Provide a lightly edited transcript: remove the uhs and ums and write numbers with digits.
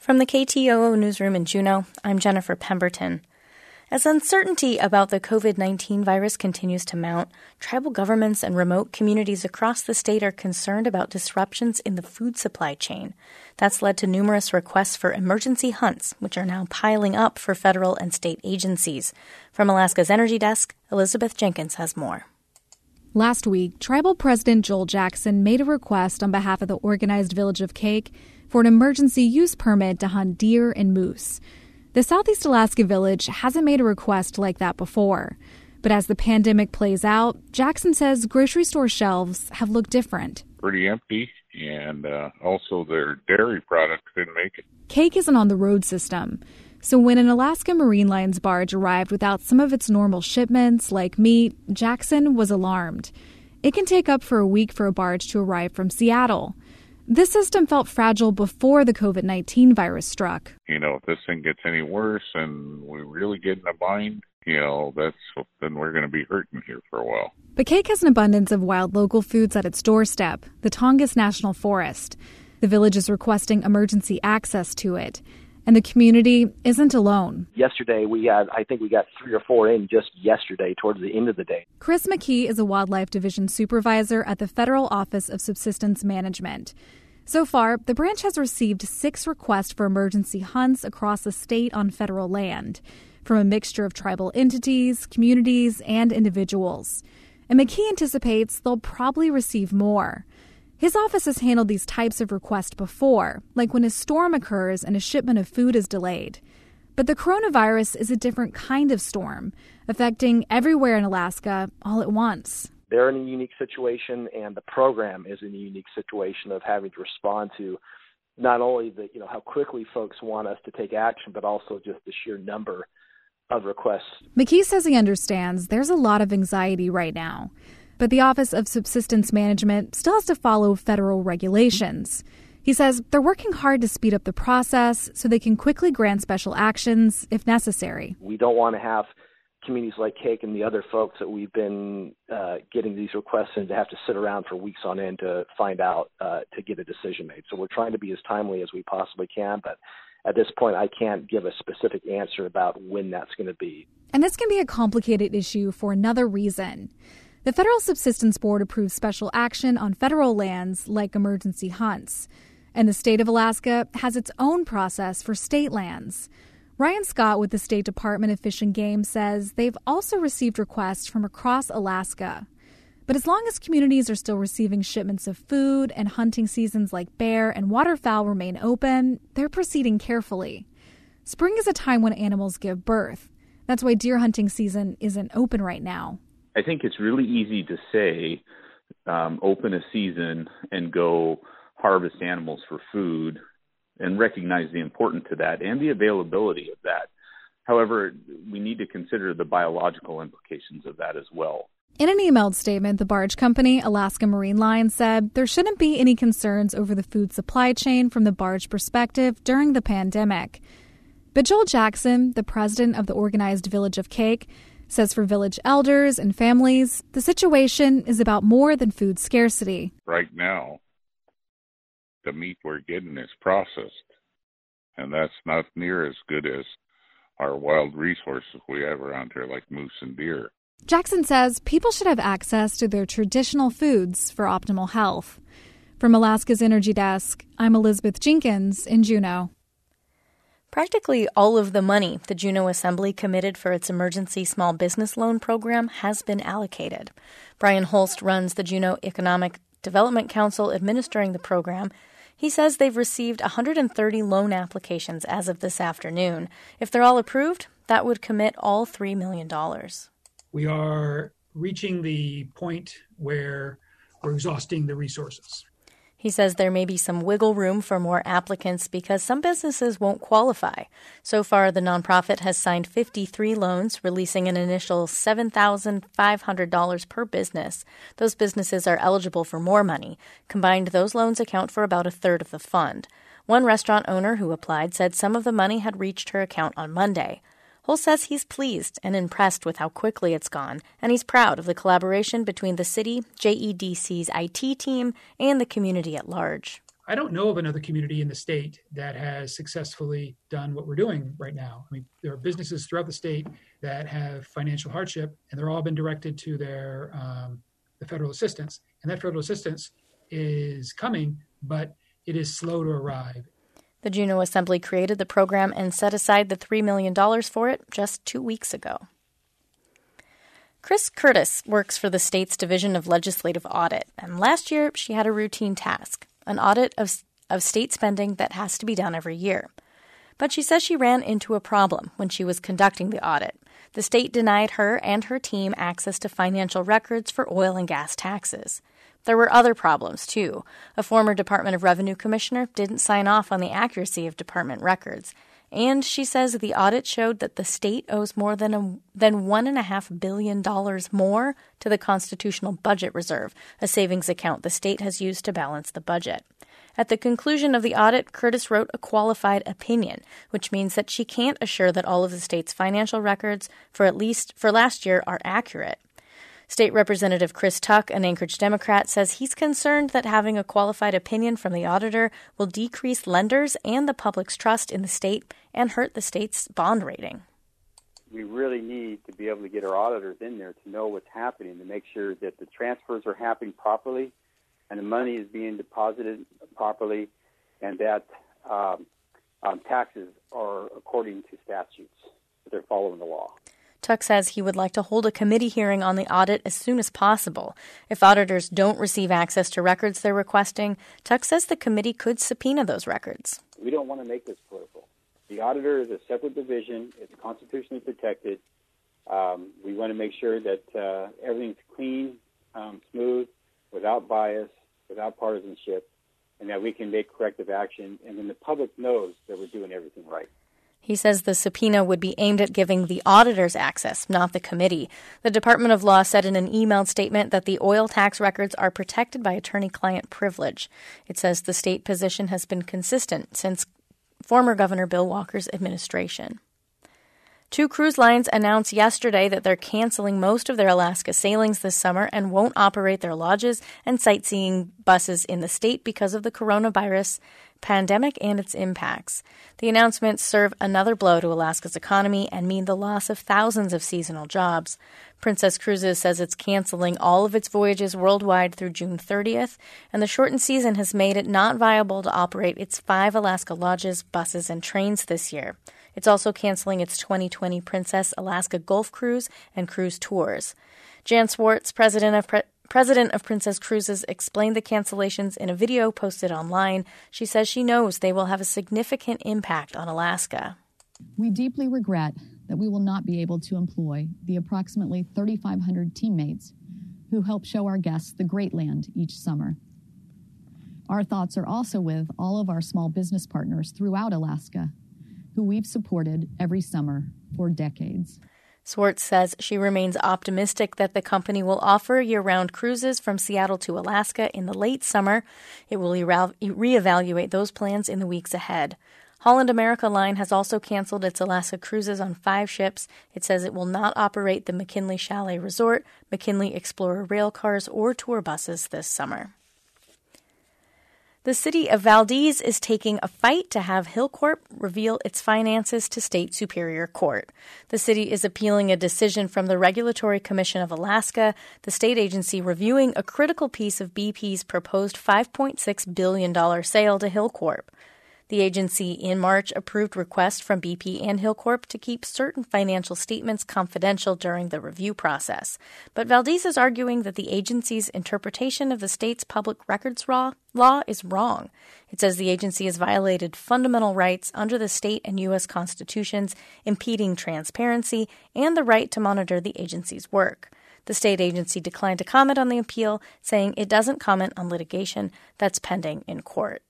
From the KTOO newsroom in Juneau, I'm Jennifer Pemberton. As uncertainty about the COVID-19 virus continues to mount, tribal governments and remote communities across the state are concerned about disruptions in the food supply chain. That's led to numerous requests for emergency hunts, which are now piling up for federal and state agencies. From Alaska's Energy Desk, Elizabeth Jenkins has more. Last week, Tribal President Joel Jackson made a request on behalf of the Organized Village of Kake for an emergency use permit to hunt deer and moose. The Southeast Alaska Village hasn't made a request like that before. But as the pandemic plays out, Jackson says grocery store shelves have looked different. Pretty empty, and also their dairy products didn't make it. Kake isn't on the road system. So when an Alaska Marine Lines barge arrived without some of its normal shipments, like meat, Jackson was alarmed. It can take up for a week for a barge to arrive from Seattle. This system felt fragile before the COVID-19 virus struck. If this thing gets any worse and we really get in a bind, then we're going to be hurting here for a while. But Kake has an abundance of wild local foods at its doorstep, the Tongass National Forest. The village is requesting emergency access to it. And the community isn't alone. Yesterday, we got 3 or 4 in just yesterday towards the end of the day. Chris McKee is a Wildlife Division Supervisor at the Federal Office of Subsistence Management. So far, the branch has received 6 requests for emergency hunts across the state on federal land, from a mixture of tribal entities, communities, and individuals. And McKee anticipates they'll probably receive more. His office has handled these types of requests before, like when a storm occurs and a shipment of food is delayed. But the coronavirus is a different kind of storm, affecting everywhere in Alaska all at once. They're in a unique situation, and the program is in a unique situation of having to respond to not only how quickly folks want us to take action, but also just the sheer number of requests. McKee says he understands there's a lot of anxiety right now. But the Office of Subsistence Management still has to follow federal regulations. He says they're working hard to speed up the process so they can quickly grant special actions if necessary. We don't want to have communities like Kake and the other folks that we've been getting these requests in to have to sit around for weeks on end to find out, to get a decision made. So we're trying to be as timely as we possibly can, but at this point I can't give a specific answer about when that's going to be. And this can be a complicated issue for another reason. The Federal Subsistence Board approves special action on federal lands like emergency hunts. And the state of Alaska has its own process for state lands. Ryan Scott with the State Department of Fish and Game says they've also received requests from across Alaska. But as long as communities are still receiving shipments of food and hunting seasons like bear and waterfowl remain open, they're proceeding carefully. Spring is a time when animals give birth. That's why deer hunting season isn't open right now. I think it's really easy to say, open a season and go harvest animals for food and recognize the importance to that and the availability of that. However, we need to consider the biological implications of that as well. In an emailed statement, the barge company, Alaska Marine Lines, said there shouldn't be any concerns over the food supply chain from the barge perspective during the pandemic. But Joel Jackson, the president of the Organized Village of Kake, says for village elders and families, the situation is about more than food scarcity. Right now, the meat we're getting is processed, and that's not near as good as our wild resources we have around here like moose and deer. Jackson says people should have access to their traditional foods for optimal health. From Alaska's Energy Desk, I'm Elizabeth Jenkins in Juneau. Practically all of the money the Juneau Assembly committed for its emergency small business loan program has been allocated. Brian Holst runs the Juneau Economic Development Council administering the program. He says they've received 130 loan applications as of this afternoon. If they're all approved, that would commit all $3 million. We are reaching the point where we're exhausting the resources. He says there may be some wiggle room for more applicants because some businesses won't qualify. So far, the nonprofit has signed 53 loans, releasing an initial $7,500 per business. Those businesses are eligible for more money. Combined, those loans account for about a third of the fund. One restaurant owner who applied said some of the money had reached her account on Monday. Hull says he's pleased and impressed with how quickly it's gone, and he's proud of the collaboration between the city, JEDC's IT team, and the community at large. I don't know of another community in the state that has successfully done what we're doing right now. I mean, there are businesses throughout the state that have financial hardship, and they're all been directed to their the federal assistance, and that federal assistance is coming, but it is slow to arrive. The Juneau Assembly created the program and set aside the $3 million for it just 2 weeks ago. Chris Curtis works for the state's Division of Legislative Audit, and last year she had a routine task, an audit of state spending that has to be done every year. But she says she ran into a problem when she was conducting the audit. The state denied her and her team access to financial records for oil and gas taxes. There were other problems, too. A former Department of Revenue commissioner didn't sign off on the accuracy of department records. And she says the audit showed that the state owes more than $1.5 billion more to the Constitutional Budget Reserve, a savings account the state has used to balance the budget. At the conclusion of the audit, Curtis wrote a qualified opinion, which means that she can't assure that all of the state's financial records for last year are accurate. State Representative Chris Tuck, an Anchorage Democrat, says he's concerned that having a qualified opinion from the auditor will decrease lenders and the public's trust in the state and hurt the state's bond rating. We really need to be able to get our auditors in there to know what's happening, to make sure that the transfers are happening properly and the money is being deposited properly, and that taxes are according to statutes, that they're following the law. Tuck says he would like to hold a committee hearing on the audit as soon as possible. If auditors don't receive access to records they're requesting, Tuck says the committee could subpoena those records. We don't want to make this political. The auditor is a separate division. It's constitutionally protected. We want to make sure that everything's clean, smooth, without bias, without partisanship, and that we can make corrective action, and then the public knows that we're doing everything right. He says the subpoena would be aimed at giving the auditors access, not the committee. The Department of Law said in an emailed statement that the oil tax records are protected by attorney-client privilege. It says the state position has been consistent since former Governor Bill Walker's administration. 2 cruise lines announced yesterday that they're canceling most of their Alaska sailings this summer and won't operate their lodges and sightseeing buses in the state because of the coronavirus pandemic and its impacts. The announcements serve another blow to Alaska's economy and mean the loss of thousands of seasonal jobs. Princess Cruises says it's canceling all of its voyages worldwide through June 30th, and the shortened season has made it not viable to operate its 5 Alaska lodges, buses, and trains this year. It's also canceling its 2020 Princess Alaska Gulf Cruise and cruise tours. Jan Swartz, president of Princess Cruises, explained the cancellations in a video posted online. She says she knows they will have a significant impact on Alaska. We deeply regret that we will not be able to employ the approximately 3,500 teammates who help show our guests the Great Land each summer. Our thoughts are also with all of our small business partners throughout Alaska, who we've supported every summer for decades. Swartz says she remains optimistic that the company will offer year-round cruises from Seattle to Alaska in the late summer. It will reevaluate those plans in the weeks ahead. Holland America Line has also canceled its Alaska cruises on 5 ships. It says it will not operate the McKinley Chalet Resort, McKinley Explorer rail cars, or tour buses this summer. The city of Valdez is taking a fight to have Hilcorp reveal its finances to State Superior Court. The city is appealing a decision from the Regulatory Commission of Alaska, the state agency reviewing a critical piece of BP's proposed $5.6 billion sale to Hilcorp. The agency in March approved requests from BP and Hilcorp to keep certain financial statements confidential during the review process. But Valdez is arguing that the agency's interpretation of the state's public records law is wrong. It says the agency has violated fundamental rights under the state and U.S. constitutions, impeding transparency and the right to monitor the agency's work. The state agency declined to comment on the appeal, saying it doesn't comment on litigation that's pending in court.